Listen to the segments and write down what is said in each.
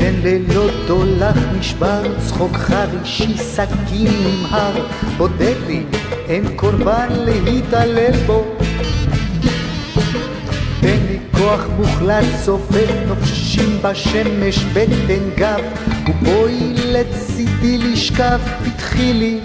תן לילות דולח נשבר, צחוק חרישי, סכין נמהר, בודד לי, אין קורבן להתעלל בו. תן לי כוח מוחלט, צופף נופשים בשמש, בטן גב, ובואי לצידי לשכב, פתחי לי.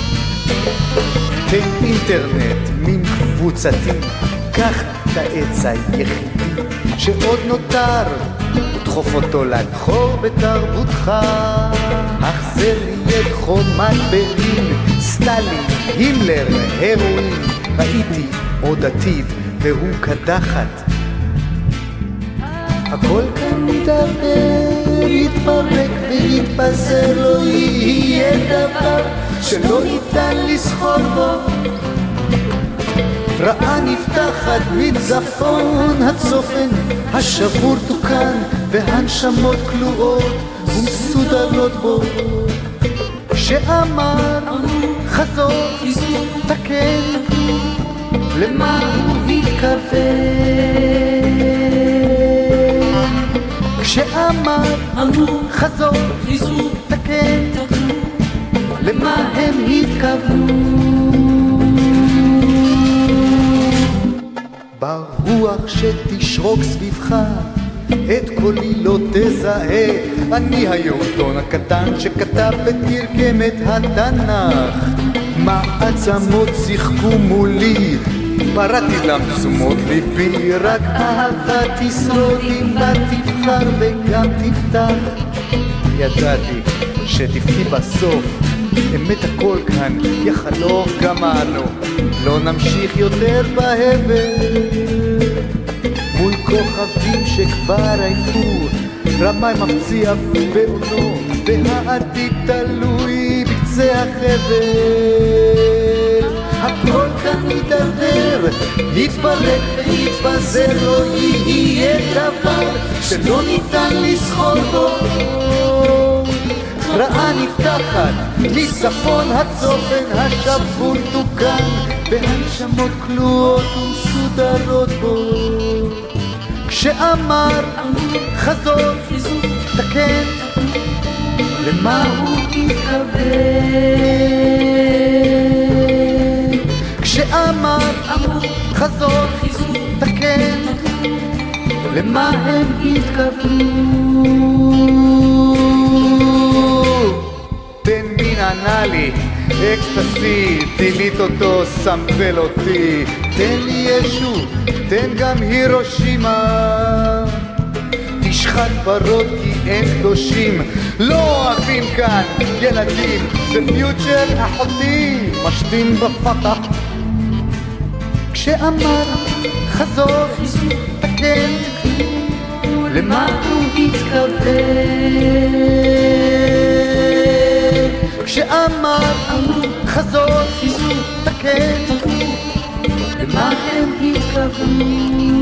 תן אינטרנט, מין קבוצתי, קח את העץ היחידי שעוד נותר, ודחוף אותו לדחור בתרבותך. החזר לי את חומת ברלין, סטלין, הימלר, הרואין, ראיתי עוד עתיד והוא קדחת. הכל כאן מתערער, יתפרק ויתפזר, לא יהיה דבר שלא ניתן לסחור בו. רעה נפתחת מצפון, הצופן השבור תוקן, והנשמות כלואות ומסודרות בו. שאמר חזור תקן, למה הוא התכוון? כשאמר חזור תקן, למה הם התכוונו? ברוח שתשרוק סביבך, את קולי לא תזהה. אני היהודון הקטן שכתב ותרגם את התנ"ך. מעצמות שיחקו מולי, פרעתי למסומות ליבי, רק אהבה תשרוד אם בה תבחר וגם תפתח. ידעתי שתבכי בסוף, אמת הכל כאן יחלוף גמרנו, לא נמשיך יותר בהבל. מול כוכבים שכבר עייפו, רמאי מפציע בעונו, והעתיד תלוי בקצה החבל. הכל כאן מתדרדר, יתפרק ויתפזר, לא יהיה דבר שלא ניתן לסחור בו. רעה נפתחת מצפון, הצופן השבור תוקן, והנשמות כלואות ומסודרות בו. כשאמר חזור תקן, למה הוא התכוון? כשאמר חזור תקן, למה הם התכוונו? תן בין אנלי, אקסטסי, תילית אותו, סמבל אותי. תן לי ישו, תן גם הירושימה. תשחט פרות כי אין קדושים, לא אוהבים כאן ילדים, זה פיוטר אחותי, משתין בפתח. כשאמר חזור תקן, למה הוא התכוון? כשאמר חזור תקן, למה הם התכוונו?